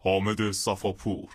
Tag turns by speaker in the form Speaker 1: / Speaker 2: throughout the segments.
Speaker 1: حامد صفاپور.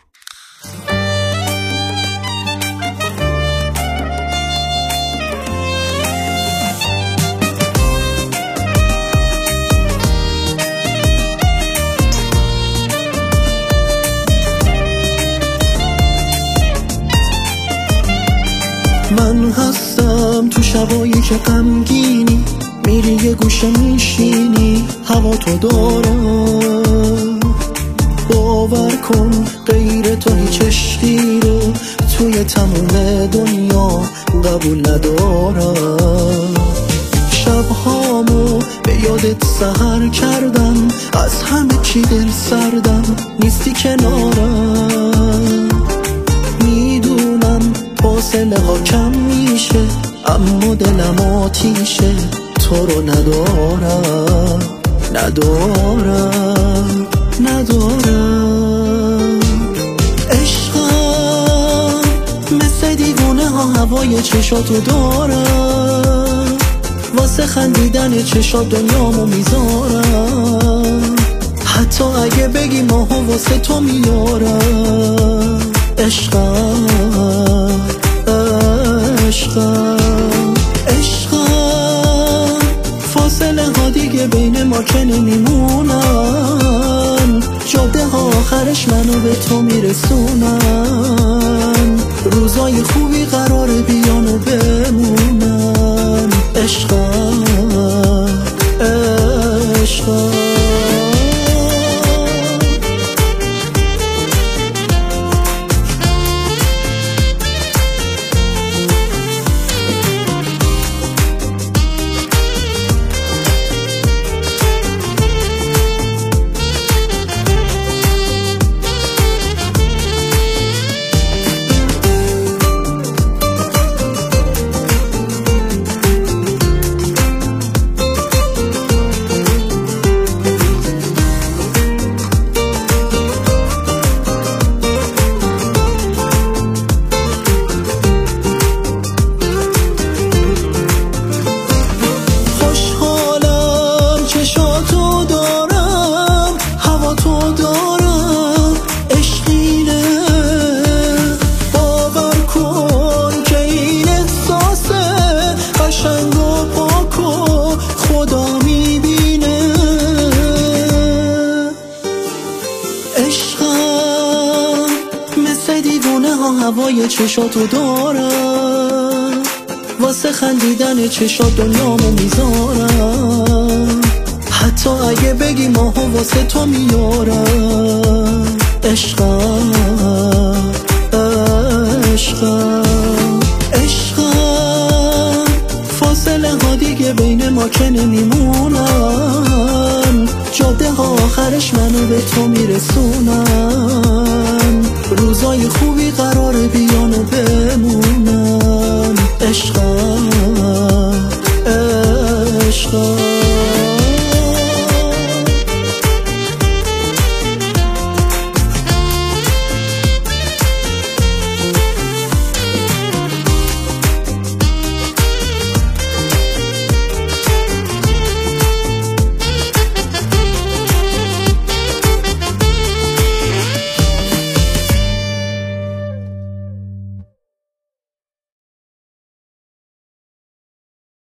Speaker 2: من هستم تو شبایی که غمگینی، میری یه گوشه میشینی، هوا تو دارم. باور کن غیر تو هیچ عشقی رو توی تموم دنیا قبول ندارم. شبهامو به یادت سحر کردم، از همه چی دل سردم، نیستی کنارم. میدونم فاصله ها کم میشه، اما دلم آتیشه، تو رو ندارم. عشقم مثل دیوونه ها هوای چشاتو دارم، واسه خندیدن چشات دنیامو میذارم. حتی اگه بگی ماها واسه تو میارم. عشقم فاصله ها دیگه بین ما که نمیمونن، جاده ها آخرش منو به تو میرسونن. روزای خوبی قراره بیان و بمونن. عشقم هوای چشاتو دارم، واسه خندیدن چشات دنیامو میذارم. حتی اگه بگی ماها واسه تو میارم. عشقم فاصله ها دیگه بین ما که نمیمونن، جاده ها آخرش منو به تو میرسونن. روزای خوبی قراره بیان و بمونن.